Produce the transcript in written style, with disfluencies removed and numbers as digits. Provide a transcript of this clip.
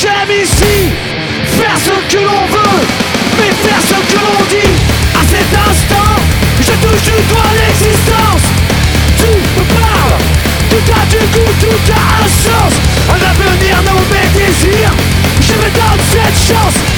j'aime ici faire ce que l'on veut, mais faire ce que l'on dit. À cet instant, je touche du doigt l'existence. Tout me parle, tout a du goût, tout a un sens. Un avenir nommé désir, je me donne cette chance.